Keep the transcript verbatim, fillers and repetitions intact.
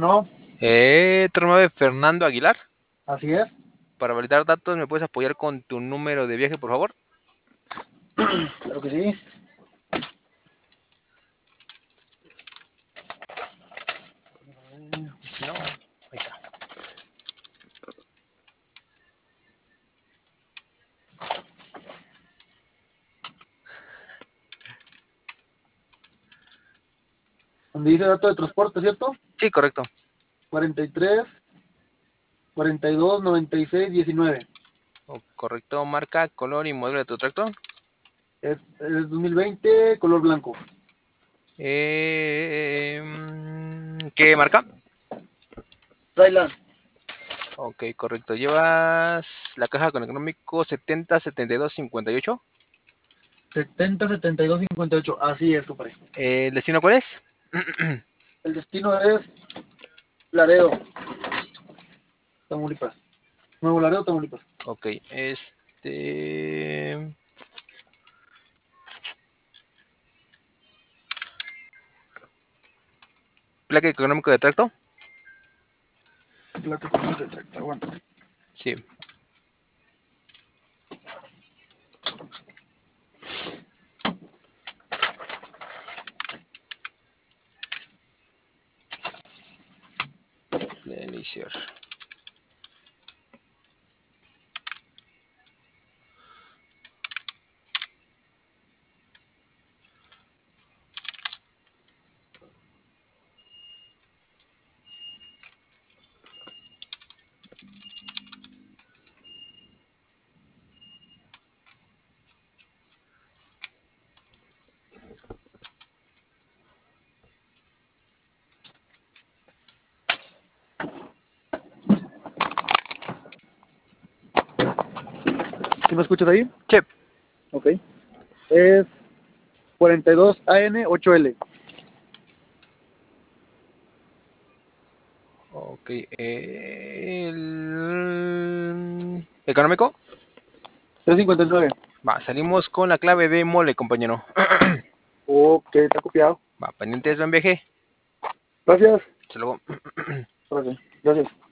Bueno, Eh, tu nombre es Fernando Aguilar. así es. Para validar datos, ¿me puedes apoyar con tu número de viaje, por favor? Claro que sí. No, ahí está. Donde dice dato de transporte, ¿cierto? Sí, correcto. cuarenta y tres, cuarenta y dos, noventa y seis, diecinueve. O correcto, marca, color y modelo de tu tractor. Es, es dos mil veinte, color blanco. Eh, ¿Qué marca? Thailand. Ok, correcto. ¿Llevas la caja con económico setenta setenta y dos cincuenta y ocho? setenta, setenta y dos, cincuenta y ocho. Así es, compadre. Eh, ¿El destino cuál es? El destino es Laredo, Tamaulipas. Nuevo Laredo, Tamaulipas. Ok, este... ¿Placa económico de tracto? Placa con de tracto, aguanta. Sí. Iniciar. ¿Sí me escuchas ahí? Sí. Ok. Es cuarenta y dos A N ocho L. Ok. El... ¿Económico? trescientos cincuenta y nueve. Va, salimos con la clave de mole, compañero. Ok, está copiado. Va, pendientes, buen viaje. Gracias. Hasta luego. Gracias. Gracias.